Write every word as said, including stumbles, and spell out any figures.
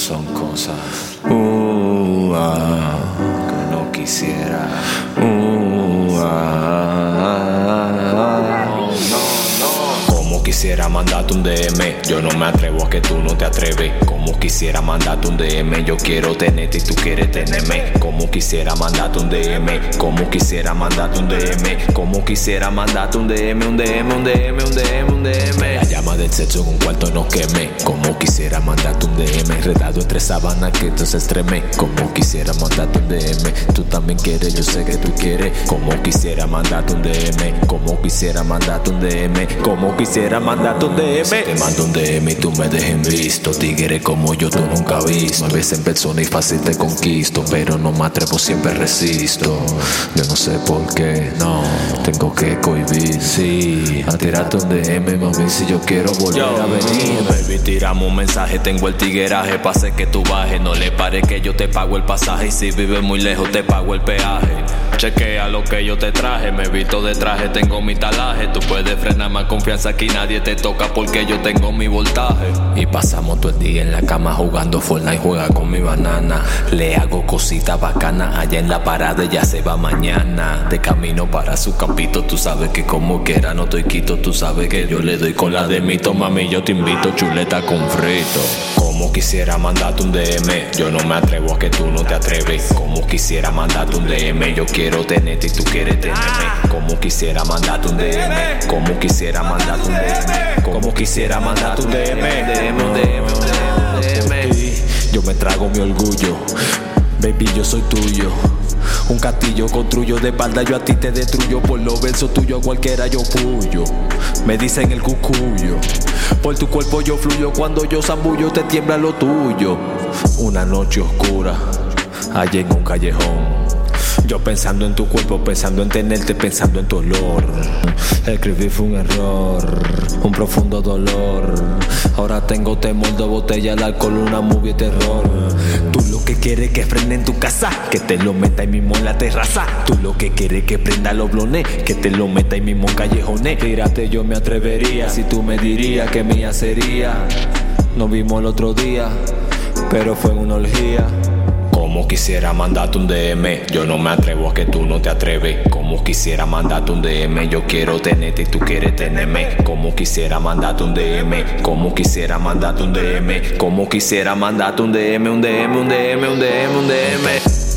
son cosas uh, ah, que no quisiera. Uh, ah, no, no. Como quisiera mandarte un D M, yo no me atrevo a que tú no te atreves. Como quisiera mandarte un D M, yo quiero tenerte y tú quieres tenerme. Como quisiera mandarte un D M, como quisiera mandarte un D M, como quisiera mandarte un D M, un D M, un D M, un D M, un D M. La llama del sexo en un cuarto no queme. Como quisiera mandarte un D M, enredado entre sábanas que esto se estreme. Como quisiera mandarte un D M, tú también quieres, yo sé que tú quieres. Como quisiera mandarte un D M, como quisiera mandarte un D M, como quisiera mandarte un D M. Si te mando un D M y tú me dejes en visto, tigre como yo tú nunca has visto. Me ves en persona y fácil te conquisto, pero no me atrevo, siempre resisto. Yo no sé por qué, no, tengo que cohibir, sí, a tirarte un D M, mami, si yo quiero volver yo, a venir. Baby, tiramos un mensaje, tengo el tigueraje, pase que tú bajes, no le pare que yo te pago el pasaje, y si vives muy lejos te pago el peaje. Chequea lo que yo te traje, me visto de traje, tengo mi talaje. Tú puedes frenar más confianza, aquí nadie te toca porque yo tengo mi voltaje. Y pasamos todo el día en la cama jugando Fortnite, juega con mi banana. Le hago cositas bacanas, allá en la parada ella se va mañana. De camino para su campito, tú sabes que como quiera no estoy quito. Tú sabes que yo le doy con la de mito, mami, yo te invito chuleta con frito. Como quisiera mandarte un D M, yo no me atrevo a que tú no te atreves. Como quisiera mandarte un D M, yo quiero tenerte y tú quieres tenerme. Como quisiera mandarte un D M, como quisiera mandarte un D M, como quisiera mandarte un D M, D M, un D M, un D M, un D M. Yo me trago mi orgullo, baby, yo soy tuyo. Un castillo construyo de espalda, yo a ti te destruyo. Por los versos tuyos a cualquiera yo puyo. Me dicen el cucuyo. Por tu cuerpo yo fluyo, cuando yo zambullo te tiembla lo tuyo. Una noche oscura, allá en un callejón. Yo pensando en tu cuerpo, pensando en tenerte, pensando en tu olor. Escribir fue un error, un profundo dolor. Ahora tengo temor de botella de alcohol, una movie de terror. Tú lo que quieres que frene en tu casa, que te lo meta ahí mismo en la terraza. Tú lo que quieres que prenda los blones, que te lo meta ahí mismo en callejones. Tírate, yo me atrevería, si tú me dirías que mía sería. Nos vimos el otro día, pero fue una orgía. Como quisiera mandarte un D M, yo no me atrevo a que tú no te atreves. Como quisiera mandarte un D M, yo quiero tenerte y tú quieres tenerme. Como quisiera mandarte un D M, como quisiera mandarte un D M, como quisiera mandarte un D M, un D M, un D M, un D M, un D M.